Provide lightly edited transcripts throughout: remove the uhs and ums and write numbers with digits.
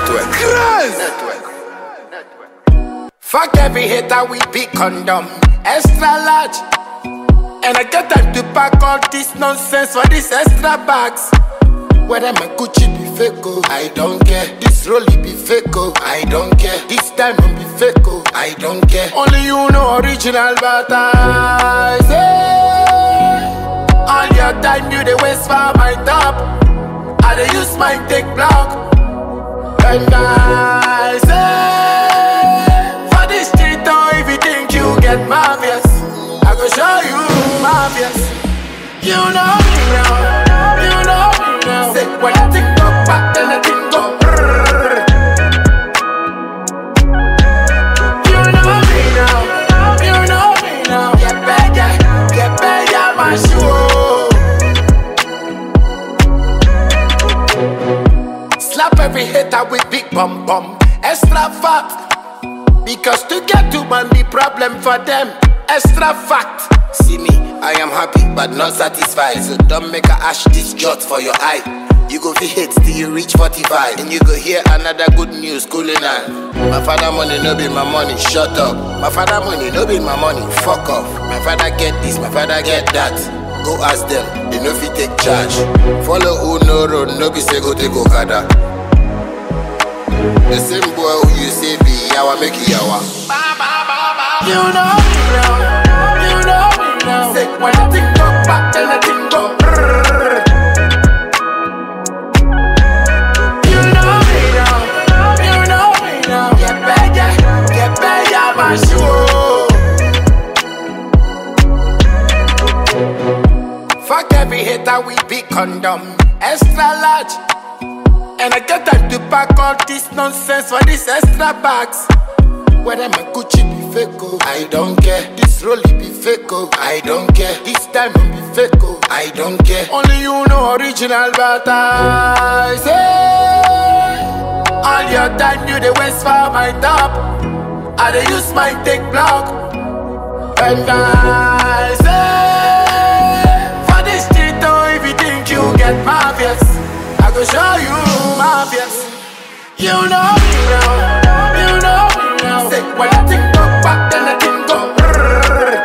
Network. Fuck every hater, we be condom. Extra large. And I get time to pack all this nonsense for these extra bags. Whether my Gucci be fake, oh, I don't care. This Rolly be fake, oh, I don't care. This diamond be fake, oh, I don't care. Only you know original, but I say all your time you dey waste for my top. I dey use my take block. And I say for this street, oh, if you think you get marvelous, I go show you marvelous. You know me now, you know me now. Say when I think go back, then I think go brrrr. You know me now, you know me now. Get better, my shoe. Slap every hater with big bum bum, extra fat. Because to get to man be problem for them. Extra fact. See me, I am happy but not satisfied. So don't make a ash this jot for your eye. You go feel hate till you reach 45. And you go hear another good news cooling on. My father money no be my money, shut up. My father money no be my money, fuck off. My father get this, my father get that. Go ask them, they know if you take charge. Follow who no road, no be say go take Okada. The same boy who you say be yawa make you yawa. You know me now, you know me now. Say when I think go back, then I think go brrrr. You know me now, you know me now. Get better, my shoe. Fuck every hater, we be condom. Extra large. And I get time to pack all this nonsense for these extra bags. Whether my Gucci be fake, oh, I don't care. This Rolly be fake, oh, I don't care. This diamond be fake, oh, I don't care. Only you know original, but I say all your time you dey waste for my top. I dey use my take block. And I say for this street, oh, if you think you get marvelous, I go show you marvelous. You know me now, you know me now. Say when I think go back, then I think go brrrr.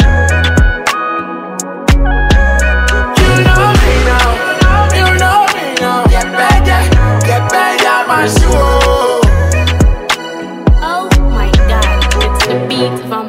You know me now, you know me now. Get better, my shoe. Oh my God, it's the beat from